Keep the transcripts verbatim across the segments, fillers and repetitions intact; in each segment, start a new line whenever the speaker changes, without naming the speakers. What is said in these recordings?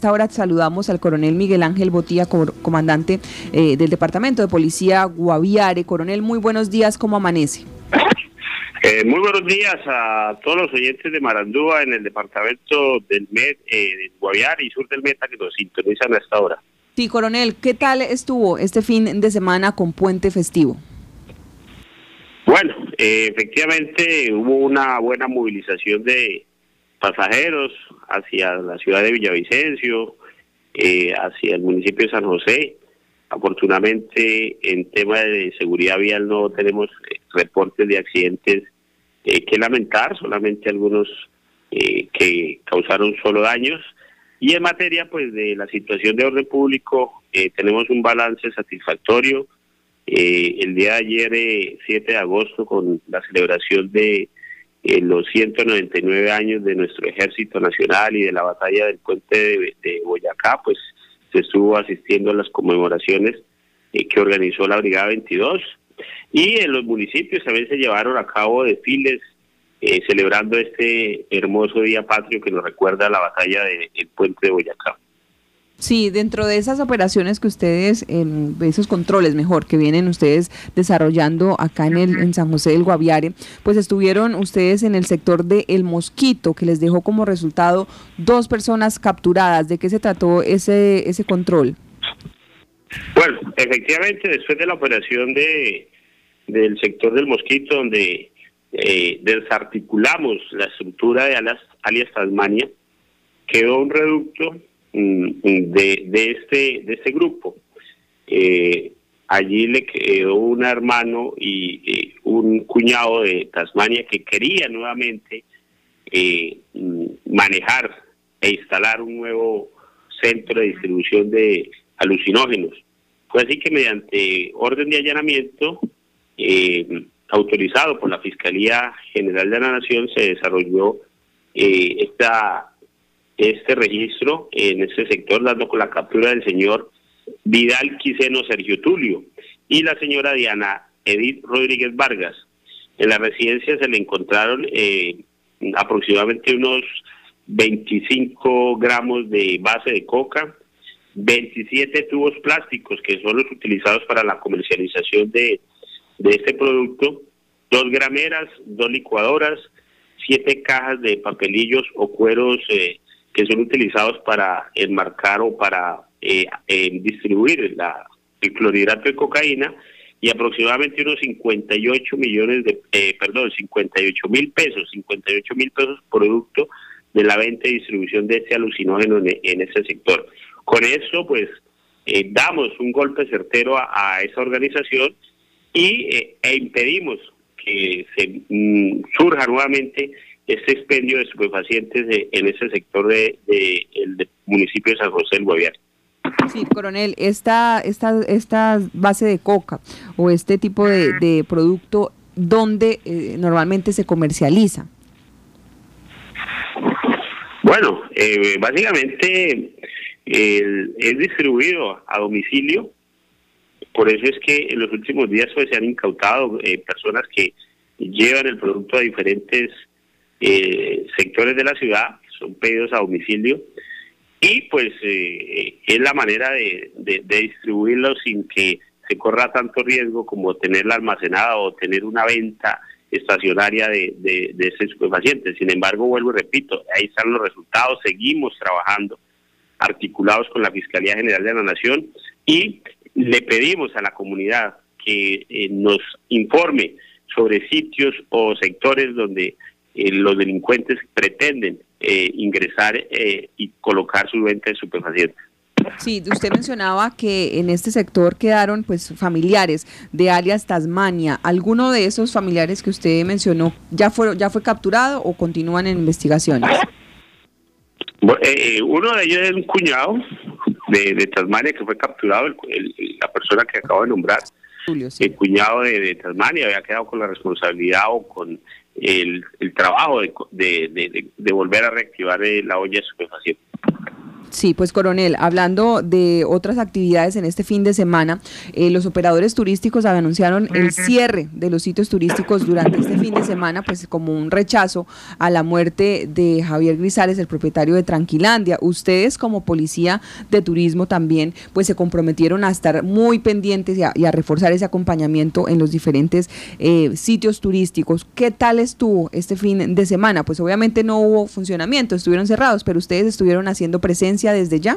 esta hora saludamos al coronel Miguel Ángel Botía, comandante eh, del Departamento de Policía Guaviare. Coronel, muy buenos días, ¿cómo amanece?
Eh, muy buenos días a todos los oyentes de Marandúa en el departamento del M E T, eh, de Guaviare y sur del Meta que nos sintonizan a esta hora.
Sí, coronel, ¿qué tal estuvo este fin de semana con puente festivo?
Bueno, eh, efectivamente hubo una buena movilización de pasajeros hacia la ciudad de Villavicencio, eh, hacia el municipio de San José. Afortunadamente, en tema de seguridad vial no tenemos eh, reportes de accidentes eh, que lamentar, solamente algunos eh, que causaron solo daños. Y en materia pues de la situación de orden público, eh, tenemos un balance satisfactorio. Eh, el día de ayer, eh, siete de agosto, con la celebración de eh, los ciento noventa y nueve años de nuestro Ejército Nacional y de la batalla del puente de, de Boyacá, pues se estuvo asistiendo a las conmemoraciones eh, que organizó la Brigada veintidós, y en los municipios también se llevaron a cabo desfiles eh, celebrando este hermoso día patrio que nos recuerda la batalla del de, puente de Boyacá.
Sí, dentro de esas operaciones que ustedes, eh, esos controles mejor, que vienen ustedes desarrollando acá en, el, en San José del Guaviare, pues estuvieron ustedes en el sector de El Mosquito, que les dejó como resultado dos personas capturadas. ¿De qué se trató ese, ese control?
Bueno, efectivamente, después de la operación de del sector del Mosquito, donde eh, desarticulamos la estructura de alias, alias Tasmania, quedó un reducto De, de este de este grupo. Eh, allí le quedó un hermano y eh, un cuñado de Tasmania que quería nuevamente eh, manejar e instalar un nuevo centro de distribución de alucinógenos. Fue así que mediante orden de allanamiento eh, autorizado por la Fiscalía General de la Nación se desarrolló eh, esta este registro en este sector, dando con la captura del señor Vidal Quiseno Sergio Tulio y la señora Diana Edith Rodríguez Vargas. En la residencia se le encontraron eh, aproximadamente unos veinticinco gramos de base de coca, veintisiete tubos plásticos que son los utilizados para la comercialización de, de este producto, dos grameras, dos licuadoras, siete cajas de papelillos o cueros eh, que son utilizados para enmarcar o para eh, eh, distribuir la, el clorhidrato de cocaína, y aproximadamente unos cincuenta y ocho millones de, eh, perdón, cincuenta y ocho mil pesos, cincuenta y ocho mil pesos producto de la venta y distribución de este alucinógeno en, en ese sector. Con eso, pues, eh, damos un golpe certero a, a esa organización y eh, e impedimos que se mm, surja nuevamente este expendio de estupefacientes de, en ese sector de, de, el de municipio de San José del Guaviare.
Sí, coronel, esta, esta, esta base de coca o este tipo de, de producto, ¿dónde eh, normalmente se comercializa?
Bueno, eh, básicamente eh, es distribuido a domicilio. Por eso es que en los últimos días pues, se han incautado eh, personas que llevan el producto a diferentes Eh, sectores de la ciudad, son pedidos a domicilio, y pues eh, es la manera de, de, de distribuirlo sin que se corra tanto riesgo como tenerla almacenada o tener una venta estacionaria de, de, de ese estupefaciente. Sin embargo, vuelvo y repito, ahí están los resultados, seguimos trabajando articulados con la Fiscalía General de la Nación y le pedimos a la comunidad que eh, nos informe sobre sitios o sectores donde Eh, los delincuentes pretenden eh, ingresar eh, y colocar su venta de estupefacientes.
Sí, usted mencionaba que en este sector quedaron pues familiares de alias Tasmania. ¿Alguno de esos familiares que usted mencionó ya fue, ya fue capturado o continúan en investigaciones?
Bueno, eh, uno de ellos es un cuñado de, de Tasmania que fue capturado, el, el, la persona que acabo de nombrar. Julio, sí. El cuñado de, de Tasmania había quedado con la responsabilidad o con el, el trabajo de, de, de, de volver a reactivar la olla de estupefacientes.
Sí, pues coronel, hablando de otras actividades en este fin de semana, eh, los operadores turísticos anunciaron el cierre de los sitios turísticos durante este fin de semana, pues como un rechazo a la muerte de Javier Grisales, el propietario de Tranquilandia. Ustedes como policía de turismo también, pues se comprometieron a estar muy pendientes y a, y a reforzar ese acompañamiento en los diferentes eh, sitios turísticos. ¿Qué tal estuvo este fin de semana? Pues obviamente no hubo funcionamiento, estuvieron cerrados, pero ustedes estuvieron haciendo presencia desde ya.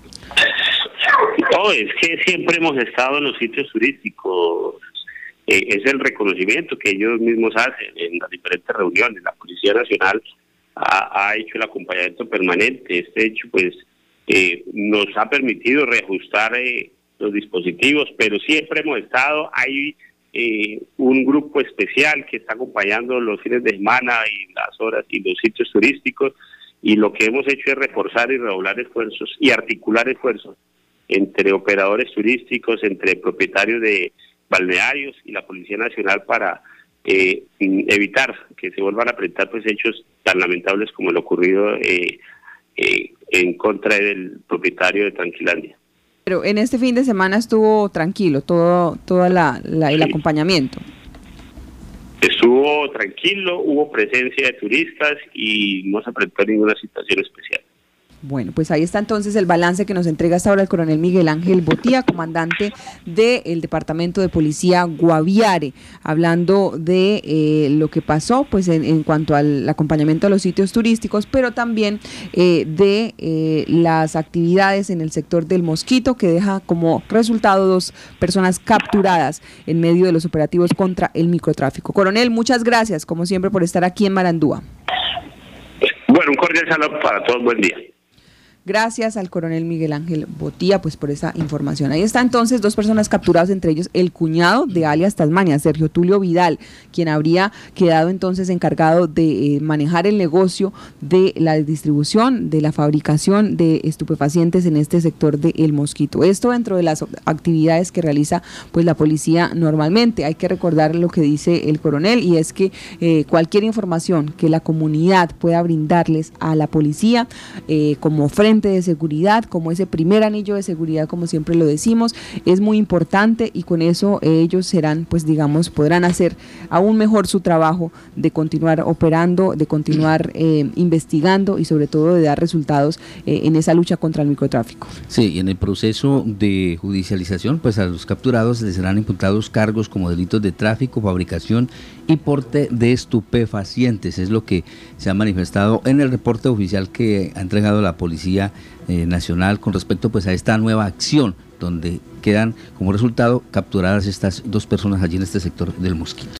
No, es que siempre hemos estado en los sitios turísticos, eh, es el reconocimiento que ellos mismos hacen en las diferentes reuniones. La Policía Nacional ha, ha hecho el acompañamiento permanente. Este hecho pues eh, nos ha permitido reajustar eh, los dispositivos, pero siempre hemos estado, hay eh, un grupo especial que está acompañando los fines de semana y las horas y los sitios turísticos. Y lo que hemos hecho es reforzar y redoblar esfuerzos y articular esfuerzos entre operadores turísticos, entre propietarios de balnearios y la Policía Nacional para eh, evitar que se vuelvan a presentar pues hechos tan lamentables como el ocurrido eh, eh, en contra del propietario de Tranquilandia.
Pero en este fin de semana estuvo tranquilo todo, todo la, la, el sí. acompañamiento.
Estuvo tranquilo, hubo presencia de turistas y no se presentó ninguna situación especial.
Bueno, pues ahí está entonces el balance que nos entrega hasta ahora el coronel Miguel Ángel Botía, comandante del Departamento de Policía Guaviare, hablando de eh, lo que pasó pues en, en cuanto al acompañamiento a los sitios turísticos, pero también eh, de eh, las actividades en el sector del Mosquito, que deja como resultado dos personas capturadas en medio de los operativos contra el microtráfico. Coronel, muchas gracias, como siempre, por estar aquí en Marandúa.
Bueno, un cordial saludo para todos, buen día.
Gracias al coronel Miguel Ángel Botía pues por esa información. Ahí está entonces dos personas capturadas, entre ellos el cuñado de alias Tasmania, Sergio Tulio Vidal, quien habría quedado entonces encargado de eh, manejar el negocio de la distribución, de la fabricación de estupefacientes en este sector de El Mosquito. Esto dentro de las actividades que realiza pues la policía normalmente. Hay que recordar lo que dice el coronel, y es que eh, cualquier información que la comunidad pueda brindarles a la policía eh, como frente de seguridad, como ese primer anillo de seguridad, como siempre lo decimos, es muy importante, y con eso eh, ellos serán, pues digamos, podrán hacer aún mejor su trabajo de continuar operando, de continuar eh, investigando y sobre todo de dar resultados eh, en esa lucha contra el microtráfico.
Sí, y en el proceso de judicialización, pues a los capturados les serán imputados cargos como delitos de tráfico, fabricación y porte de estupefacientes. Es lo que se ha manifestado en el reporte oficial que ha entregado la Policía eh, Nacional con respecto pues a esta nueva acción, donde quedan como resultado capturadas estas dos personas allí en este sector del Mosquito.